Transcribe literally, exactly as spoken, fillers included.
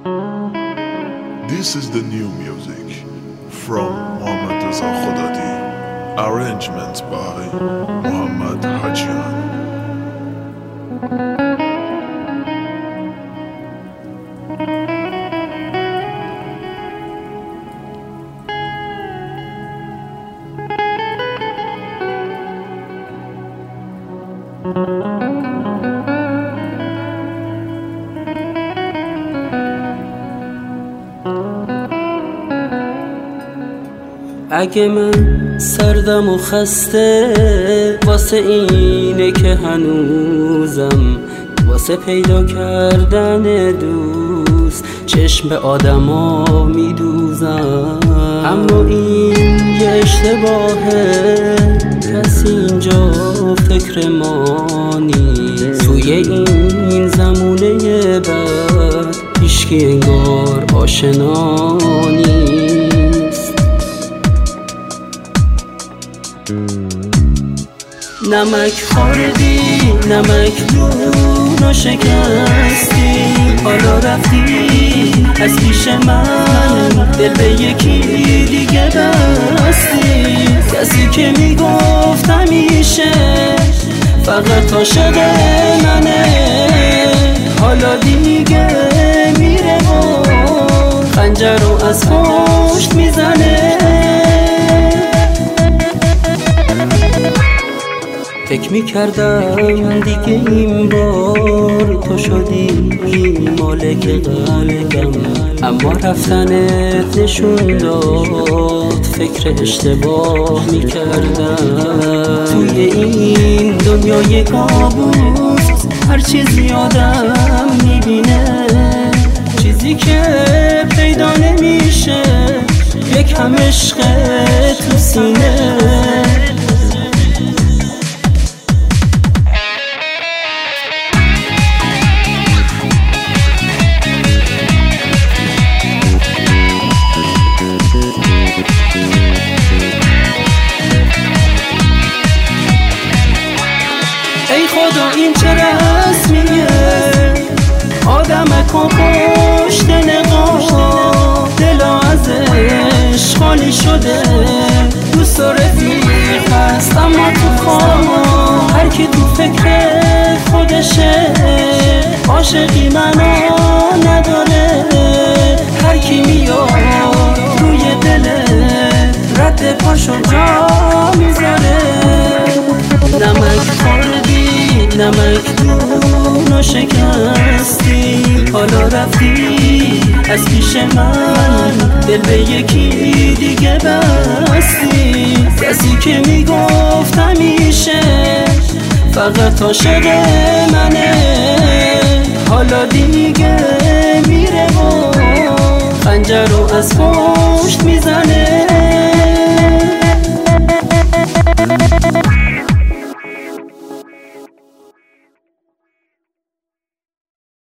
This is the new music from Mohammad Reza Khodadi. Arrangements by Muhammad Hajian. اگه من سردم و خسته واسه اینه که هنوزم واسه پیدا کردن دوست چشم به آدما میدوزم، اما این یه اشتباهه، کسی اینجا فکر ما نیست. توی این زمونه بعد هیچکی انگار آشنا نیست. نمک خوردی، نمک دونو شکستی، حالا رفتی از پیش من، دل به یکی دیگه بستی. کسی که میگفت همیشه فقط عاشق منه، حالا دیگه میره و خنجر رو از پشت میزنه. فکر میکردم دیگه این بار تو شدی مالک قلبم، اما رفتنت نشون داد فکر اشتباه میکردم. توی این دنیای کابوس هر چیزی آدم میبینه، چیزی که پیدا نمیشه یک هم عشق تو سینه. ای خدا این چه رسمیه، آدم کن پشت نقاب، دلا ازش خالی شده. دوست و رفیق هست اما تو خواب، هر کی تو فکر خودشه، عاشقی منو نداره. هر کی میاد روی دله رد پاشو جا میذاره. نمک خوردی، نمک دونو شکستی، حالا رفتی از پیش من، دل به یکی دیگه بستی. کسی که میگفت همیشه فقط عاشق منه، حالا دیگه میره و خنجر رو از پشت میزنه.